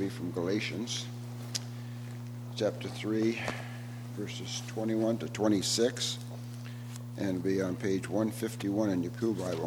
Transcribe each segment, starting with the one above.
be from Galatians, chapter 3, verses 21 to 26, and be on page 151 in your Pew Bible.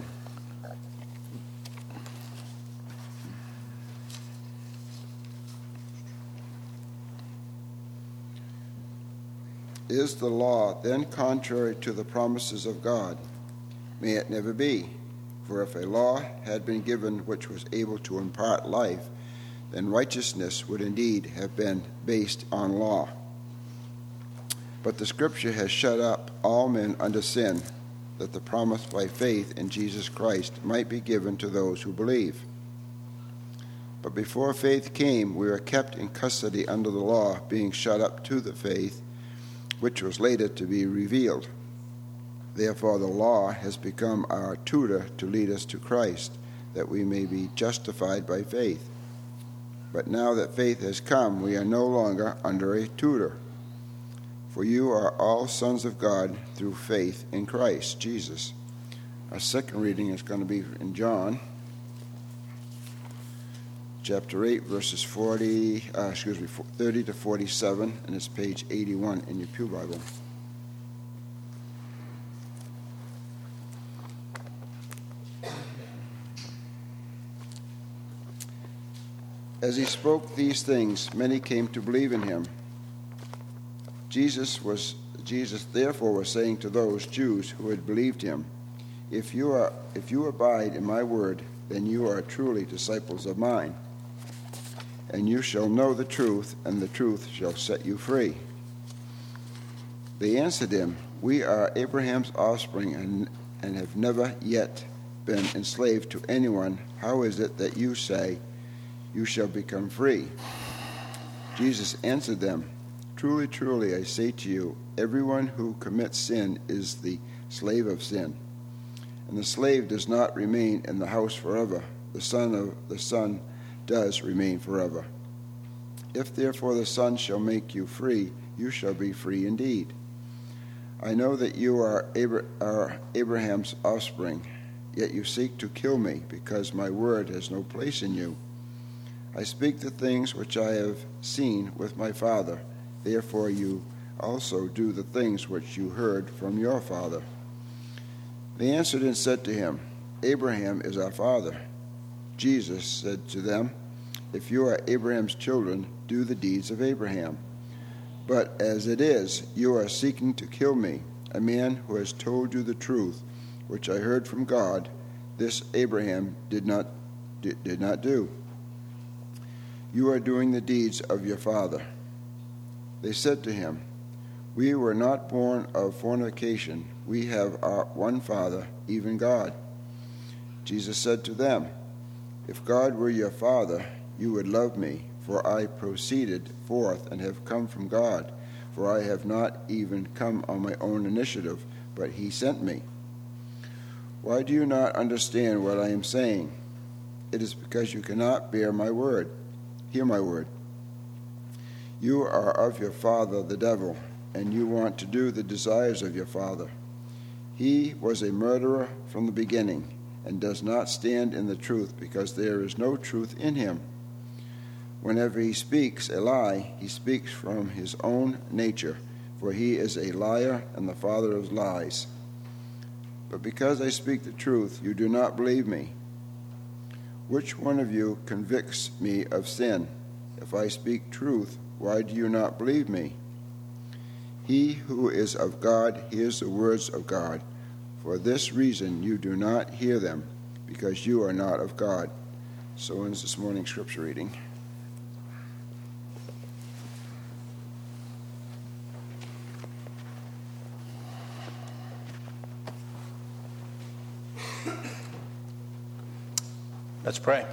Is the law then contrary to the promises of God? May it never be. For if a law had been given which was able to impart life, then righteousness would indeed have been based on law. But the Scripture has shut up all men under sin, that the promise by faith in Jesus Christ might be given to those who believe. But before faith came, we were kept in custody under the law, being shut up to the faith, which was later to be revealed. Therefore the law has become our tutor to lead us to Christ, that we may be justified by faith. But now that faith has come, we are no longer under a tutor. For you are all sons of God through faith in Christ Jesus. Our second reading is going to be in John, chapter 8, verses 30 to 47, and it's page 81 in your Pew Bible. As he spoke these things, many came to believe in him. Jesus therefore was saying to those Jews who had believed him, If you abide in my word, then you are truly disciples of mine. And you shall know the truth, and the truth shall set you free. They answered him, We are Abraham's offspring, and have never yet been enslaved to anyone. How is it that you say, You shall become free? Jesus answered them, Truly, truly, I say to you, everyone who commits sin is the slave of sin. And the slave does not remain in the house forever. The Son does remain forever. If therefore the Son shall make you free, you shall be free indeed. I know that you are Abraham's offspring, yet you seek to kill me, because my word has no place in you. I speak the things which I have seen with my Father. Therefore you also do the things which you heard from your father. They answered and said to him, Abraham is our father. Jesus said to them, If you are Abraham's children, do the deeds of Abraham. But as it is, you are seeking to kill me, a man who has told you the truth, which I heard from God. This Abraham did not do. You are doing the deeds of your father. They said to him, We were not born of fornication. We have our one Father, even God. Jesus said to them, If God were your Father, you would love me, for I proceeded forth and have come from God. For I have not even come on my own initiative, but he sent me. Why do you not understand what I am saying? It is because you cannot bear my word. Hear my word. You are of your father the devil, and you want to do the desires of your father. He was a murderer from the beginning, and does not stand in the truth, because there is no truth in him. Whenever he speaks a lie, he speaks from his own nature, for he is a liar and the father of lies. But because I speak the truth, you do not believe me. Which one of you convicts me of sin? If I speak truth, why do you not believe me? He who is of God hears the words of God. For this reason you do not hear them, because you are not of God. So ends this morning's scripture reading. Let's pray.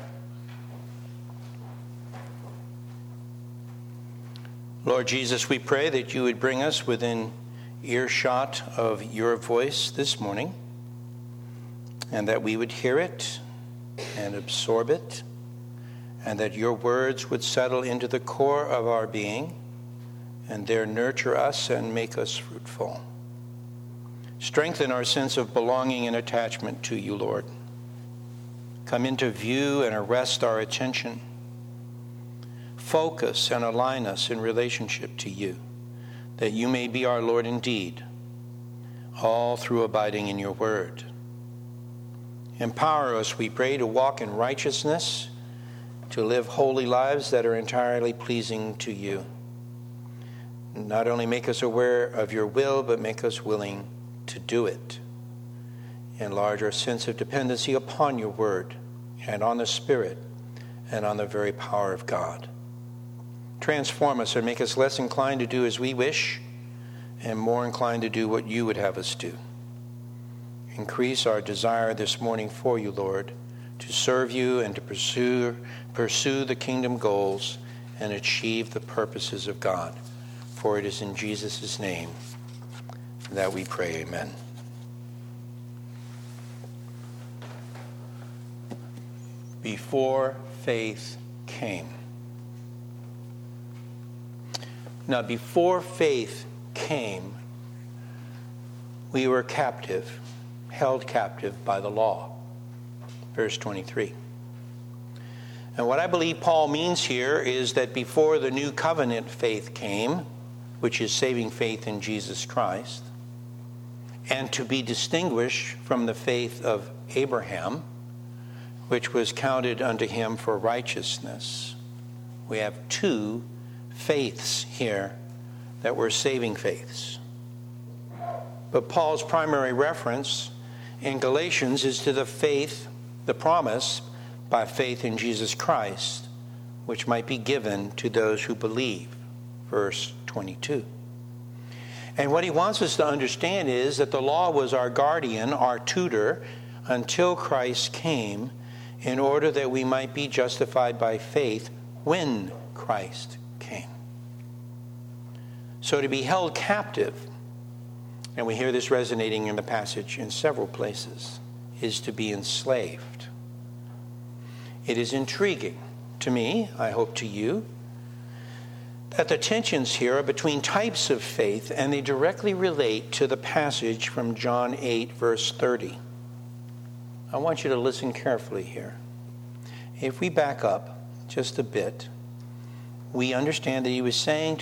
Lord Jesus, we pray that you would bring us within earshot of your voice this morning, and that we would hear it and absorb it, and that your words would settle into the core of our being, and there nurture us and make us fruitful. Strengthen our sense of belonging and attachment to you, Lord. Come into view and arrest our attention. focus and align us in relationship to you, that you may be our Lord indeed, all through abiding in your word. Empower us, we pray, to walk in righteousness, to live holy lives that are entirely pleasing to you. Not only make us aware of your will, but make us willing to do it. Enlarge our sense of dependency upon your word and on the Spirit and on the very power of God. Transform us and make us less inclined to do as we wish and more inclined to do what you would have us do. Increase our desire this morning for you, Lord, to serve you and to pursue the kingdom goals and achieve the purposes of God. For it is in Jesus' name that we pray, amen. Before faith came. Now, before faith came, we were captive, held captive by the law. Verse 23. And what I believe Paul means here is that before the new covenant faith came, which is saving faith in Jesus Christ, and to be distinguished from the faith of Abraham, which was counted unto him for righteousness. We have two faiths here that were saving faiths. But Paul's primary reference in Galatians is to the faith, the promise by faith in Jesus Christ, which might be given to those who believe. Verse 22. And what he wants us to understand is that the law was our guardian, our tutor, until Christ came, in order that we might be justified by faith when Christ came. So to be held captive, and we hear this resonating in the passage in several places, is to be enslaved. It is intriguing to me, I hope to you, that the tensions here are between types of faith, and they directly relate to the passage from John 8, verse 30. I want you to listen carefully here. If we back up just a bit, we understand that he was saying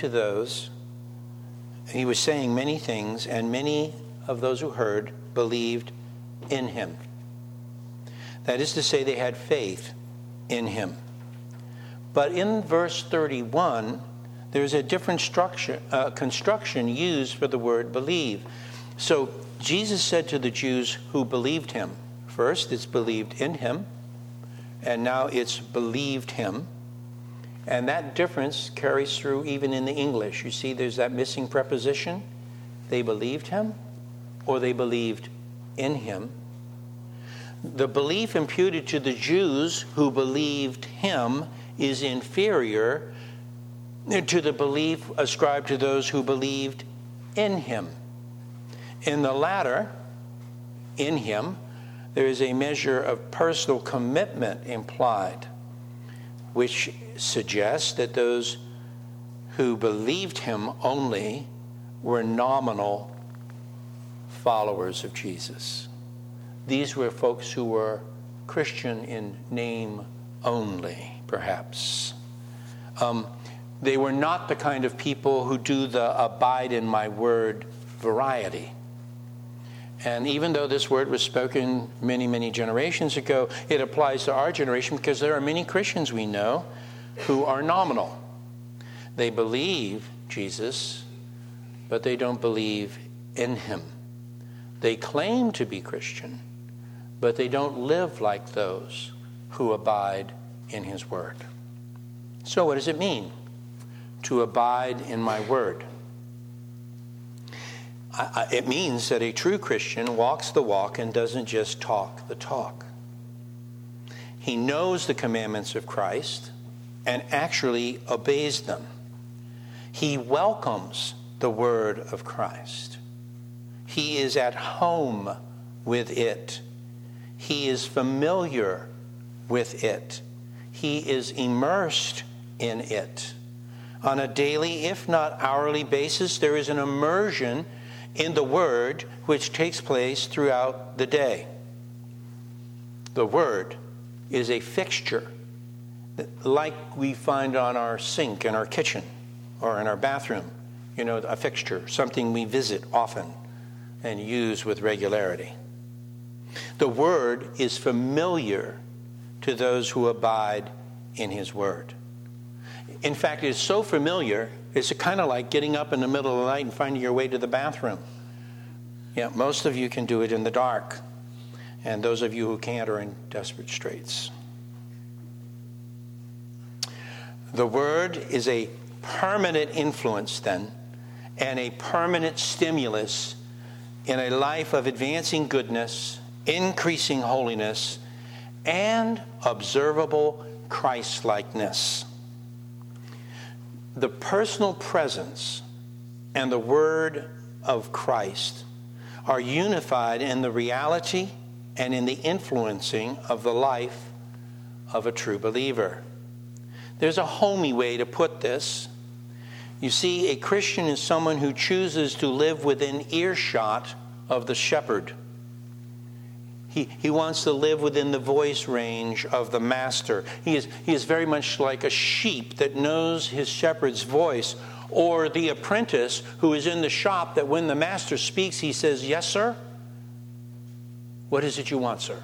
many things, and many of those who heard believed in him. That is to say, they had faith in him. But in verse 31, there's a different construction used for the word believe. So Jesus said to the Jews who believed him, first it's believed in him, and now it's believed him. And that difference carries through even in the English. You see, there's that missing preposition. They believed him, or they believed in him. The belief imputed to the Jews who believed him is inferior to the belief ascribed to those who believed in him. In the latter, in him, there is a measure of personal commitment implied, which suggests that those who believed him only were nominal followers of Jesus. These were folks who were Christian in name only, perhaps. They were not the kind of people who do the abide in my word variety. And even though this word was spoken many, many generations ago, it applies to our generation because there are many Christians we know who are nominal. They believe Jesus, but they don't believe in him. They claim to be Christian, but they don't live like those who abide in his word. So what does it mean to abide in my word? It means that a true Christian walks the walk and doesn't just talk the talk. He knows the commandments of Christ and actually obeys them. He welcomes the word of Christ. He is at home with it. He is familiar with it. He is immersed in it. On a daily, if not hourly basis, there is an immersion in the word which takes place throughout the day. The word is a fixture like we find on our sink in our kitchen or in our bathroom, a fixture, something we visit often and use with regularity. The Word is familiar to those who abide in His Word. In fact, it is so familiar, it's kind of like getting up in the middle of the night and finding your way to the bathroom. Yeah, most of you can do it in the dark, and those of you who can't are in desperate straits. The Word is a permanent influence, then, and a permanent stimulus in a life of advancing goodness, increasing holiness, and observable Christ-likeness. The personal presence and the Word of Christ are unified in the reality and in the influencing of the life of a true believer. There's a homey way to put this. You see, a Christian is someone who chooses to live within earshot of the shepherd. He wants to live within the voice range of the master. He is very much like a sheep that knows his shepherd's voice, or the apprentice who is in the shop that when the master speaks, he says, "Yes, sir? What is it you want, sir?"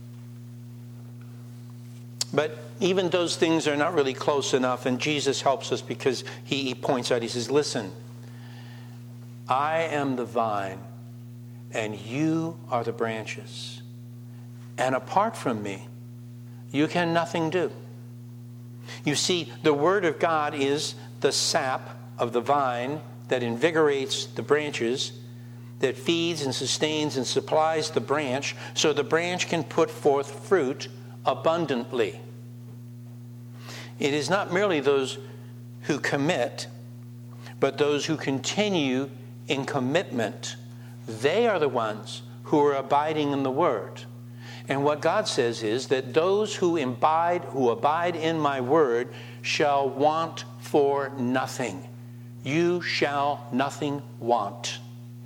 But even those things are not really close enough, and Jesus helps us because he points out, he says, "Listen, I am the vine, and you are the branches. And apart from me, you can nothing do." You see, the Word of God is the sap of the vine that invigorates the branches, that feeds and sustains and supplies the branch so the branch can put forth fruit abundantly. It is not merely those who commit, but those who continue in commitment. They are the ones who are abiding in the Word. And what God says is that those who abide in my Word shall want for nothing. You shall nothing want.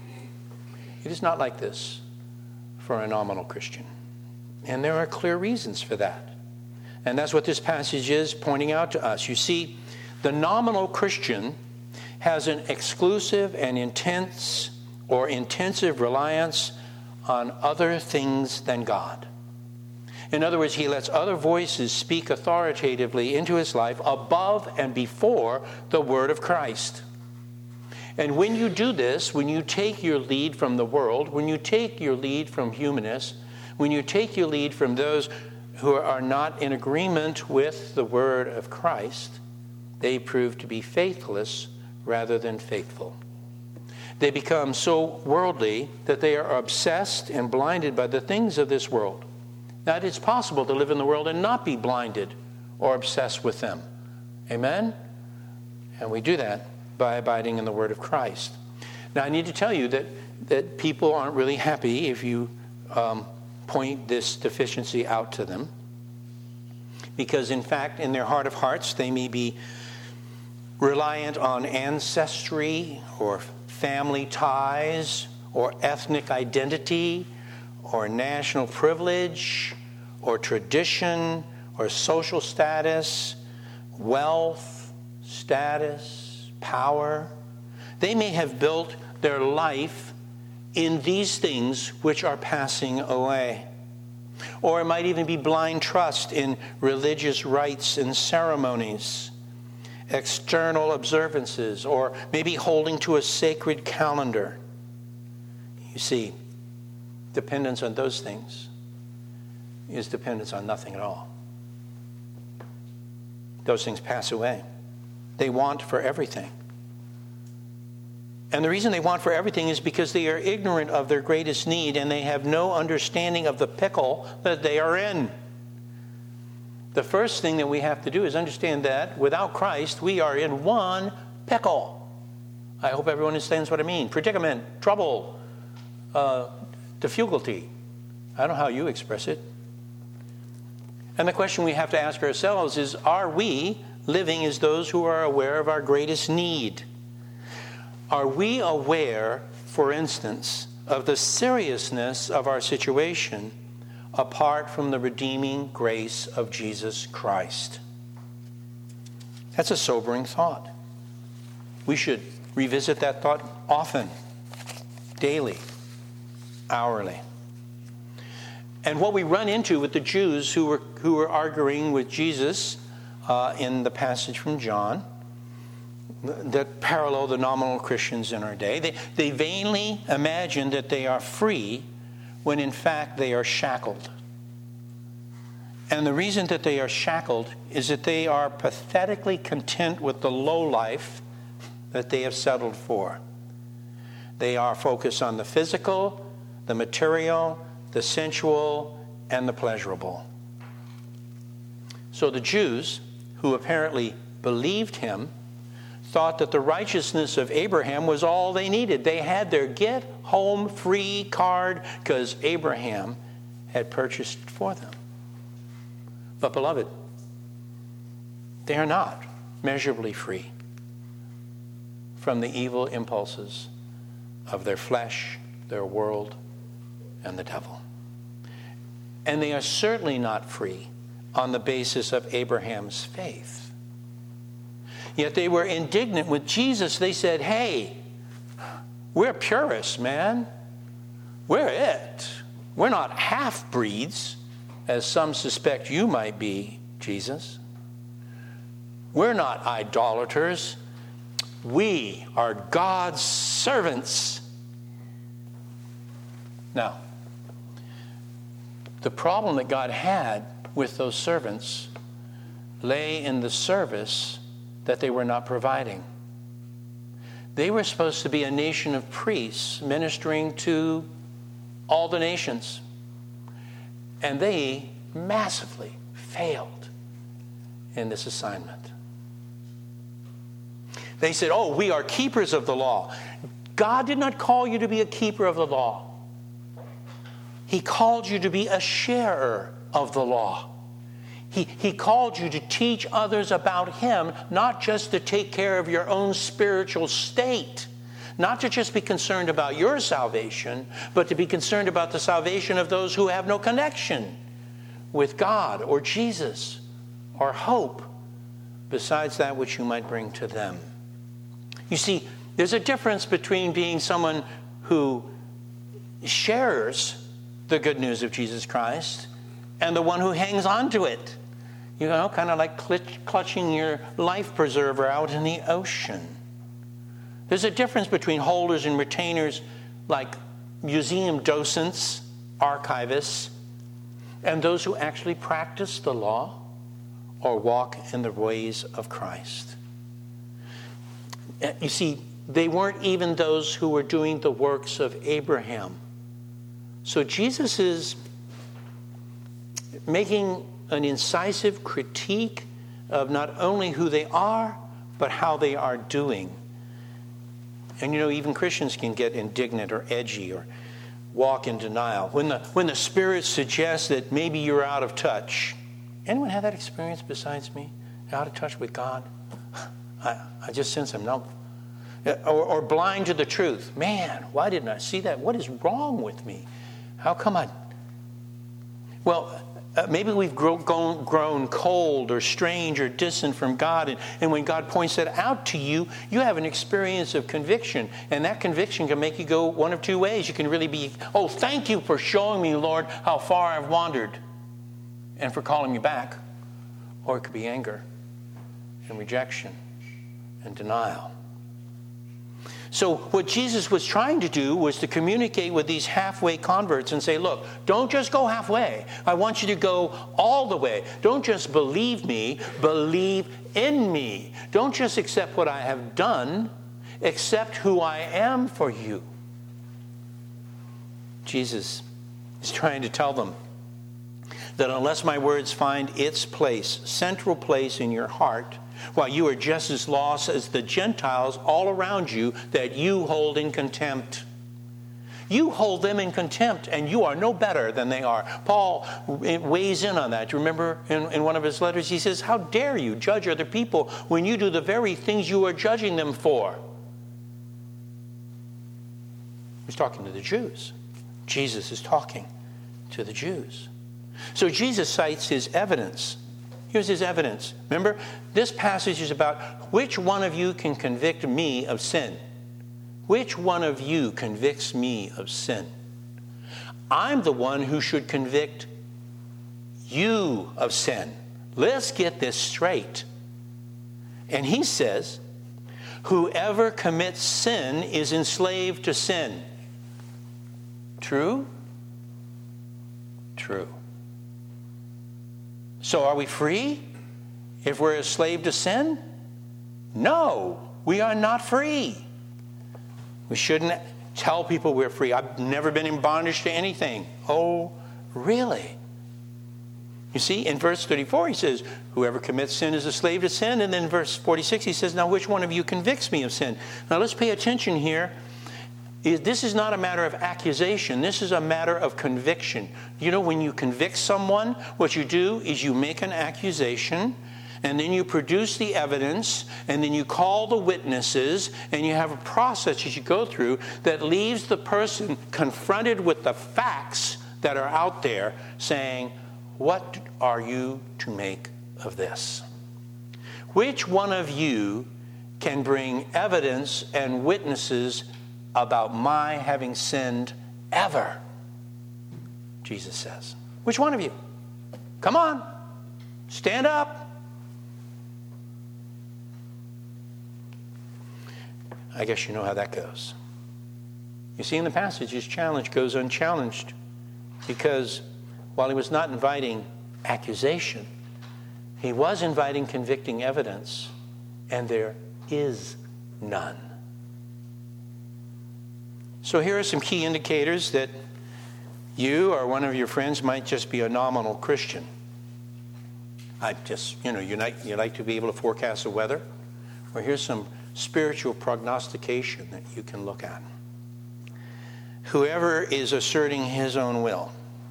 It is not like this for a nominal Christian. And there are clear reasons for that. And that's what this passage is pointing out to us. You see, the nominal Christian has an exclusive and intense or intensive reliance on other things than God. In other words, he lets other voices speak authoritatively into his life above and before the Word of Christ. And when you do this, when you take your lead from the world, when you take your lead from humanists, when you take your lead from those who are not in agreement with the Word of Christ, they prove to be faithless rather than faithful. They become so worldly that they are obsessed and blinded by the things of this world. Now, it's possible to live in the world and not be blinded or obsessed with them. Amen? And we do that by abiding in the Word of Christ. Now, I need to tell you that people aren't really happy if you point this deficiency out to them. Because, in fact, in their heart of hearts, they may be reliant on ancestry or family ties or ethnic identity or national privilege or tradition or social status, wealth, status, power. They may have built their life in these things which are passing away. Or it might even be blind trust in religious rites and ceremonies, external observances, or maybe holding to a sacred calendar. You see, dependence on those things is dependence on nothing at all. Those things pass away. They want for everything. And the reason they want for everything is because they are ignorant of their greatest need and they have no understanding of the pickle that they are in. The first thing that we have to do is understand that without Christ, we are in one pickle. I hope everyone understands what I mean. Predicament, trouble, difficulty. I don't know how you express it. And the question we have to ask ourselves is, are we living as those who are aware of our greatest need? Are we aware, for instance, of the seriousness of our situation apart from the redeeming grace of Jesus Christ? That's a sobering thought. We should revisit that thought often, daily, hourly. And what we run into with the Jews who were arguing with Jesus in the passage from John that parallel the nominal Christians in our day, they vainly imagine that they are free when in fact they are shackled. And the reason that they are shackled is that they are pathetically content with the low life that they have settled for. They are focused on the physical, the material, the sensual, and the pleasurable. So the Jews, who apparently believed him, thought that the righteousness of Abraham was all they needed. They had their get home free card because Abraham had purchased for them. But beloved, they are not measurably free from the evil impulses of their flesh, their world, and the devil. And they are certainly not free on the basis of Abraham's faith. Yet they were indignant with Jesus. They said, hey, we're purists, man. We're it. We're not half-breeds, as some suspect you might be, Jesus. We're not idolaters. We are God's servants. Now, the problem that God had with those servants lay in the service that they were not providing. They were supposed to be a nation of priests ministering to all the nations. And they massively failed in this assignment. They said, oh, we are keepers of the law. God did not call you to be a keeper of the law. He called you to be a sharer of the law. He called you to teach others about him, not just to take care of your own spiritual state. Not to just be concerned about your salvation, but to be concerned about the salvation of those who have no connection with God or Jesus or hope besides that which you might bring to them. You see, there's a difference between being someone who shares the good news of Jesus Christ and the one who hangs on to it. You know, kind of like clutching your life preserver out in the ocean. There's a difference between holders and retainers like museum docents, archivists, and those who actually practice the law or walk in the ways of Christ. You see, they weren't even those who were doing the works of Abraham. So Jesus is making an incisive critique of not only who they are, but how they are doing. And you know, even Christians can get indignant or edgy or walk in denial. When the Spirit suggests that maybe you're out of touch. Anyone have that experience besides me? Out of touch with God? I just sense him. No. Or blind to the truth. Man, why didn't I see that? What is wrong with me? How come I... Well, maybe we've grown cold or strange or distant from God. And when God points that out to you, you have an experience of conviction. And that conviction can make you go one of two ways. You can really be, oh, thank you for showing me, Lord, how far I've wandered and for calling me back. Or it could be anger and rejection and denial. So what Jesus was trying to do was to communicate with these halfway converts and say, look, don't just go halfway. I want you to go all the way. Don't just believe me, believe in me. Don't just accept what I have done, accept who I am for you. Jesus is trying to tell them that unless my words find its place, central place in your heart, while you are just as lost as the Gentiles all around you that you hold in contempt. You hold them in contempt, and you are no better than they are. Paul weighs in on that. Do you remember in one of his letters, he says, how dare you judge other people when you do the very things you are judging them for? He's talking to the Jews. Jesus is talking to the Jews. So Jesus cites his evidence Here's his evidence. Remember, this passage is about which one of you can convict me of sin? Which one of you convicts me of sin? I'm the one who should convict you of sin. Let's get this straight. And he says, whoever commits sin is enslaved to sin. True? True. So are we free if we're a slave to sin? No, we are not free. We shouldn't tell people we're free. I've never been in bondage to anything. Oh, really? You see, in verse 34, he says, whoever commits sin is a slave to sin. And then in verse 46, he says, now which one of you convicts me of sin? Now let's pay attention here. This is not a matter of accusation. This is a matter of conviction. You know, when you convict someone, what you do is you make an accusation, and then you produce the evidence, and then you call the witnesses, and you have a process that you go through that leaves the person confronted with the facts that are out there, saying, what are you to make of this? Which one of you can bring evidence and witnesses about my having sinned ever? Jesus says. Which one of you? Come on. Stand up. I guess you know how that goes. You see, in the passage, his challenge goes unchallenged because while he was not inviting accusation, he was inviting convicting evidence, and there is none. So here are some key indicators that you or one of your friends might just be a nominal Christian. You like to be able to forecast the weather? Well, here's some spiritual prognostication that you can look at. Whoever is asserting his own will,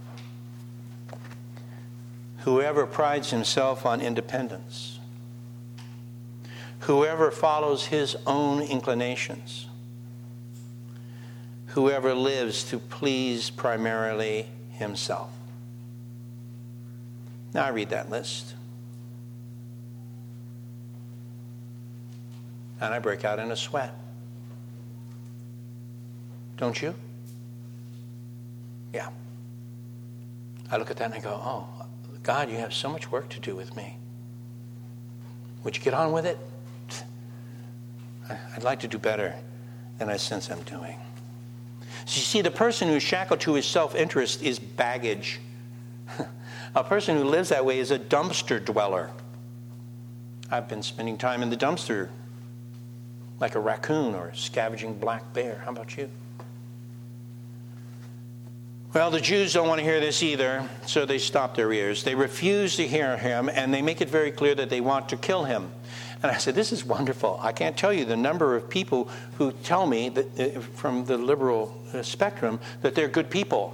whoever prides himself on independence, whoever follows his own inclinations, whoever lives to please primarily himself. Now I read that list, and I break out in a sweat. Don't you? Yeah. I look at that and I go, oh, God, you have so much work to do with me. Would you get on with it? I'd like to do better than I sense I'm doing. So you see, the person who's shackled to his self-interest is baggage. A person who lives that way is a dumpster dweller. I've been spending time in the dumpster like a raccoon or a scavenging black bear. How about you? Well, the Jews don't want to hear this either, so they stop their ears. They refuse to hear him, and they make it very clear that they want to kill him. And I said, this is wonderful. I can't tell you the number of people who tell me that from the liberal spectrum that they're good people.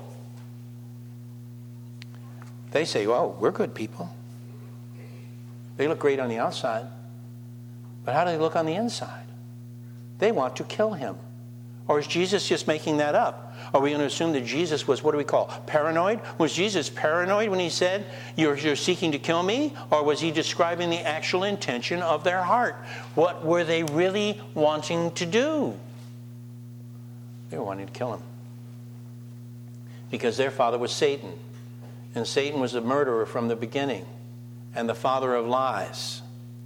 They say, well, we're good people. They look great on the outside. But how do they look on the inside? They want to kill him. Or is Jesus just making that up? Are we going to assume that Jesus was, what do we call, paranoid? Was Jesus paranoid when he said, you're seeking to kill me? Or was he describing the actual intention of their heart? What were they really wanting to do? They were wanting to kill him. Because their father was Satan. And Satan was a murderer from the beginning. And the father of lies.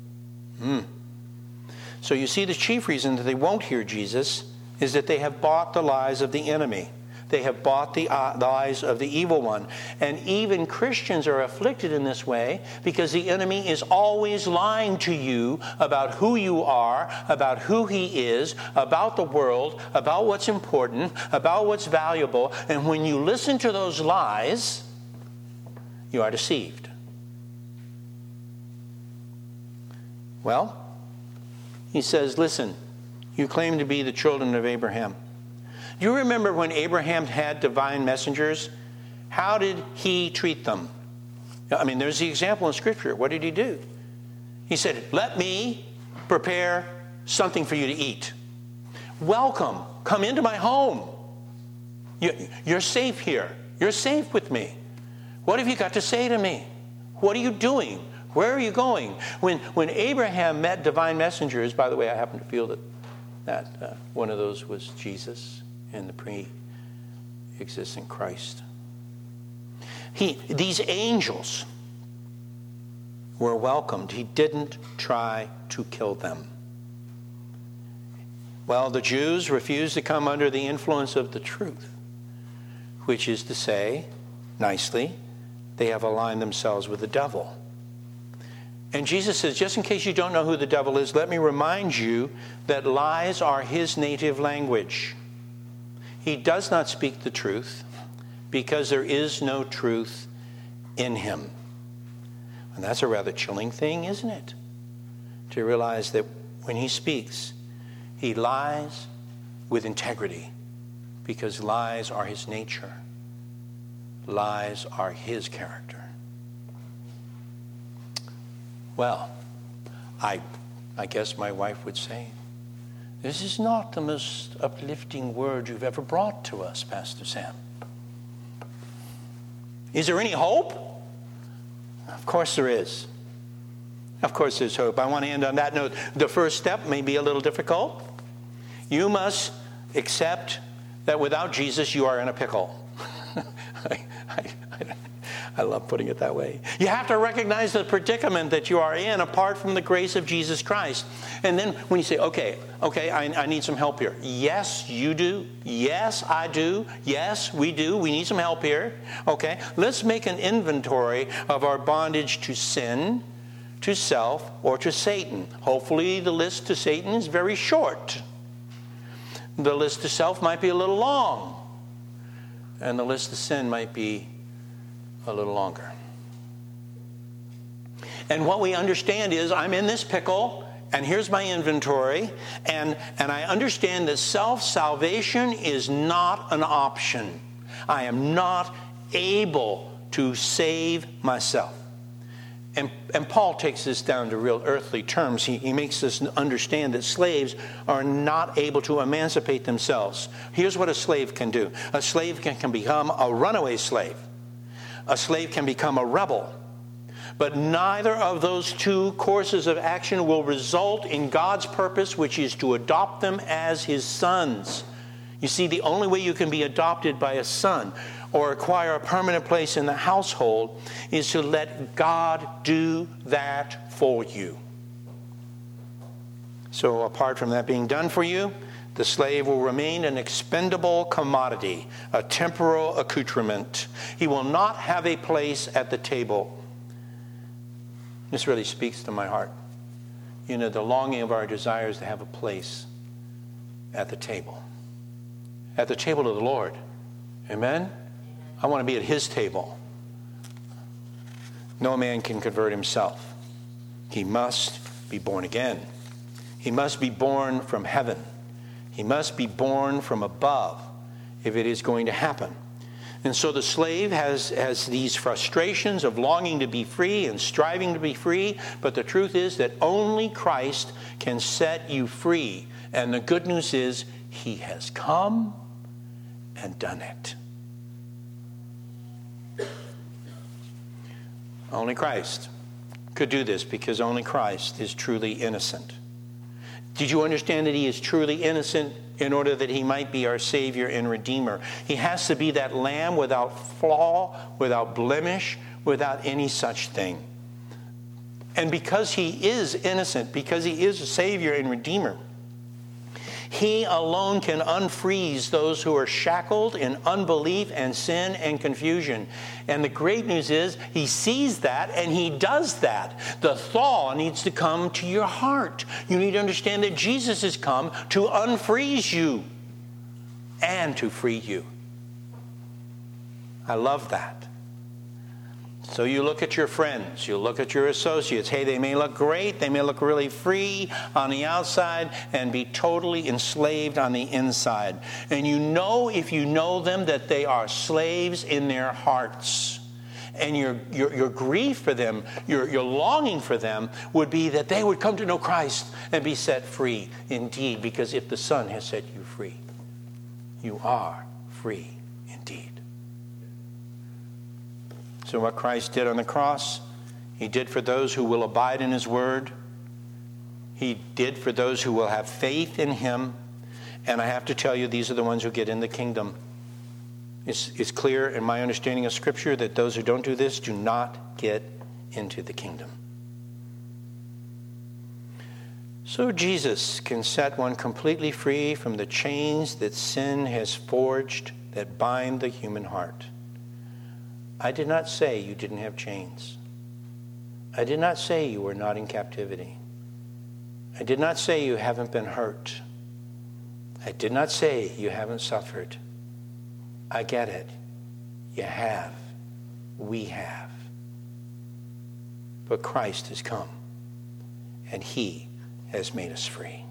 So you see, the chief reason that they won't hear Jesus is that they have bought the lies of the enemy. They have bought the lies of the evil one. And even Christians are afflicted in this way because the enemy is always lying to you about who you are, about who he is, about the world, about what's important, about what's valuable. And when you listen to those lies, you are deceived. Well, he says, listen, you claim to be the children of Abraham. You remember when Abraham had divine messengers? How did he treat them? I mean, there's the example in Scripture. What did he do? He said, let me prepare something for you to eat. Welcome. Come into my home. You're safe here. You're safe with me. What have you got to say to me? What are you doing? Where are you going? When Abraham met divine messengers, by the way, I happen to feel that one of those was Jesus in the pre-existent Christ. These angels were welcomed. He didn't try to kill them. Well, the Jews refused to come under the influence of the truth, which is to say, nicely, they have aligned themselves with the devil. And Jesus says, just in case you don't know who the devil is, let me remind you that lies are his native language. He does not speak the truth because there is no truth in him. And that's a rather chilling thing, isn't it? To realize that when he speaks, he lies with integrity because lies are his nature. Lies are his character. Well, I guess my wife would say, this is not the most uplifting word you've ever brought to us, Pastor Sam. Is there any hope? Of course there is. Of course there's hope. I want to end on that note. The first step may be a little difficult. You must accept that without Jesus you are in a pickle. I love putting it that way. You have to recognize the predicament that you are in apart from the grace of Jesus Christ. And then when you say, okay, I need some help here. Yes, you do. Yes, I do. Yes, we do. We need some help here. Okay, let's make an inventory of our bondage to sin, to self, or to Satan. Hopefully the list to Satan is very short. The list to self might be a little long. And the list to sin might be a little longer. And what we understand is I'm in this pickle, and here's my inventory, and I understand that self-salvation is not an option. I am not able to save myself. And Paul takes this down to real earthly terms. He makes us understand that slaves are not able to emancipate themselves. Here's what a slave can do. A slave can become a runaway slave. A slave can become a rebel. But neither of those two courses of action will result in God's purpose, which is to adopt them as his sons. You see, the only way you can be adopted by a son or acquire a permanent place in the household is to let God do that for you. So apart from that being done for you, the slave will remain an expendable commodity, a temporal accoutrement. He will not have a place at the table. This really speaks to my heart. You know, the longing of our desires to have a place at the table of the Lord. Amen? I want to be at his table. No man can convert himself. He must be born again. He must be born from heaven. He must be born from above if it is going to happen. And so the slave has these frustrations of longing to be free and striving to be free, but the truth is that only Christ can set you free. And the good news is he has come and done it. Only Christ could do this because only Christ is truly innocent. Did you understand that he is truly innocent in order that he might be our Savior and Redeemer? He has to be that lamb without flaw, without blemish, without any such thing. And because he is innocent, because he is a Savior and Redeemer, he alone can unfreeze those who are shackled in unbelief and sin and confusion. And the great news is he sees that and he does that. The thaw needs to come to your heart. You need to understand that Jesus has come to unfreeze you and to free you. I love that. So you look at your friends, you look at your associates. Hey, they may look great, they may look really free on the outside and be totally enslaved on the inside. And you know, if you know them, that they are slaves in their hearts. And your grief for them, your longing for them would be that they would come to know Christ and be set free indeed. Because if the Son has set you free, you are free indeed. So what Christ did on the cross, He did for those who will abide in his word. He did for those who will have faith in him. And I have to tell you, these are the ones who get in the kingdom. It's clear in my understanding of Scripture that those who don't do this do not get into the kingdom. So Jesus can set one completely free from the chains that sin has forged that bind the human heart. I did not say you didn't have chains. I did not say you were not in captivity. I did not say you haven't been hurt. I did not say you haven't suffered. I get it. You have. We have. But Christ has come, and he has made us free.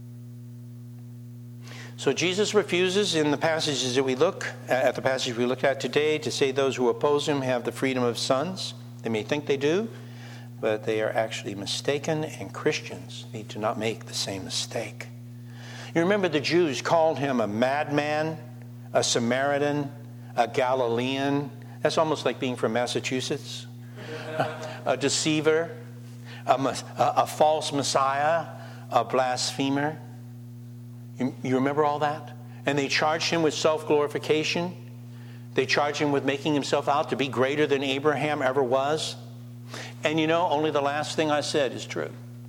So Jesus refuses in the passages that we look at, the passage we looked at today, to say those who oppose him have the freedom of sons. They may think they do, but they are actually mistaken, and Christians need to not make the same mistake. You remember the Jews called him a madman, a Samaritan, a Galilean. That's almost like being from Massachusetts. A deceiver, a false Messiah, a blasphemer. You remember all that? And they charged him with self-glorification. They charged him with making himself out to be greater than Abraham ever was. And you know, only the last thing I said is true.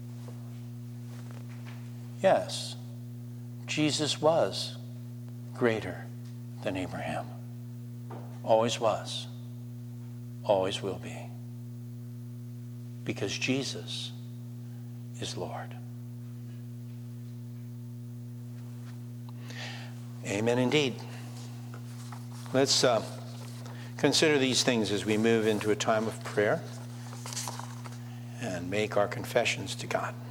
Yes, Jesus was greater than Abraham. Always was. Always will be. Because Jesus is Lord. Amen indeed. Let's consider these things as we move into a time of prayer and make our confessions to God.